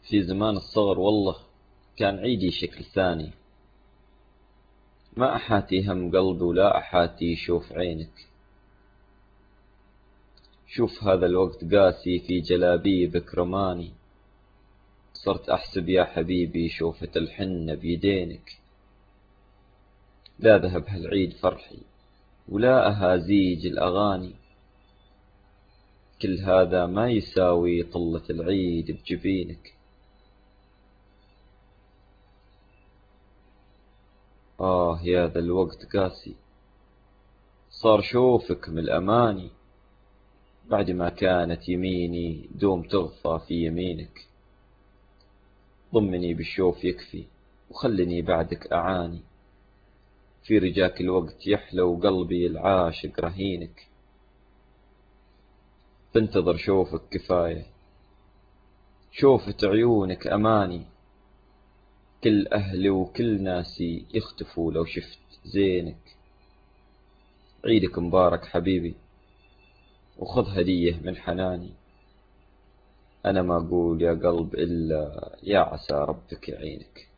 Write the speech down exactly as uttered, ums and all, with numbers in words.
في زمان الصغر والله كان عيدي شكل ثاني. ما أحاتي هم قلبي ولا أحاتي يشوف عينك. شوف هذا الوقت قاسي في جلابيبك رماني. صرت أحسب يا حبيبي شوفة الحنة بيدينك. لا ذهب هالعيد فرحي ولا أهازيج الأغاني. كل هذا ما يساوي طلة العيد بجبينك. آه يا ذا الوقت قاسي. صار شوفك من الأماني. بعد ما كانت يميني دوم تغفى في يمينك. ضمني بالشوف يكفي وخلني بعدك أعاني. في رجاك الوقت يحلى وقلبي العاشق رهينك. بنتظر شوفك كفاية. شوفة عيونك أماني. كل أهلي وكل ناسي يختفوا لو شفت زينك. عيدك مبارك حبيبي وخذ هدية من حناني. أنا ما أقول يا قلب إلا يا عسى ربك يعينك.